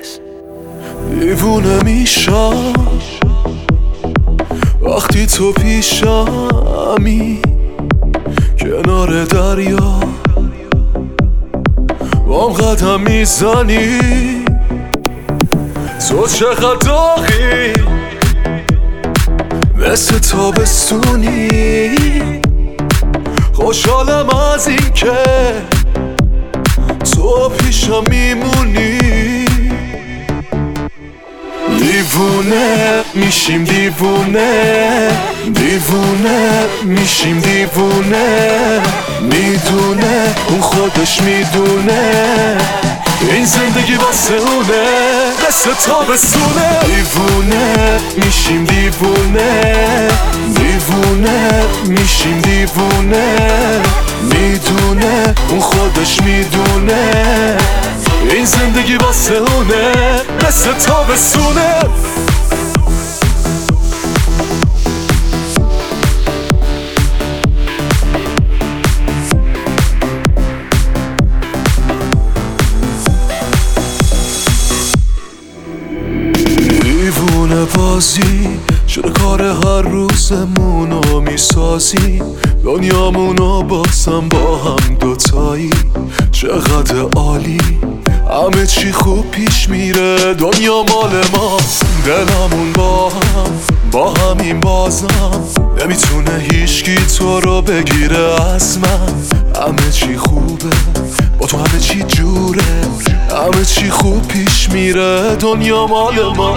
دیوونه میشم وقتی تو پیشمی، کنار دریا بام قدم میزنی. تو چقدر داغی، مثل تابستونی. خوشحالم از این که تو پیشم میمونی. دیوونه میشیم دیوونه، دیوونه میشیم دیوونه. میدونه اون خودش میدونه این زندگی واسه اونه، مثل تابستونه. دیوونه میشیم دیوونه، دیوونه میشیم دیوونه. میدونه اون خودش میدونه این زندگی واسه اونه، مثل تابستونه. دیوونه بازی شده کار هر روزمونو میسازی. دنیامونو بازم با هم دوتایی، چقدر عالی. همه چی خوب پیش میره، دنیا مال ماست. دلمون با همین بازم نمیتونه هیچکی تو رو بگیره از من. همه چی خوبه با تو، همه چی جوره، همه چی خوب پیش میره. دنیا مال ما،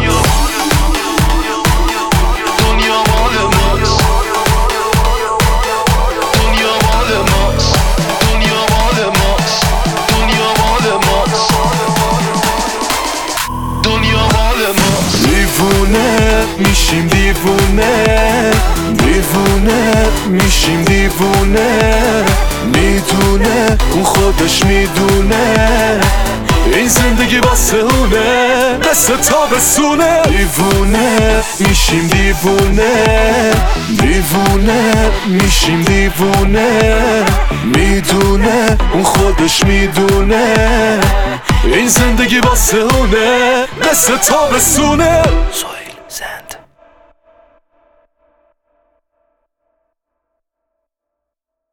دیوونه میشیم دیوونه، دیوونه میشیم دیوونه. میدونه اون خودش میدونه این زندگی واسه اونه، مثل تابستونه. دیوونه میشیم دیوونه، دیوونه میشیم دیوونه. میدونه اون خودش میدونه این زندگی واسه اونه، مثل تابستونه.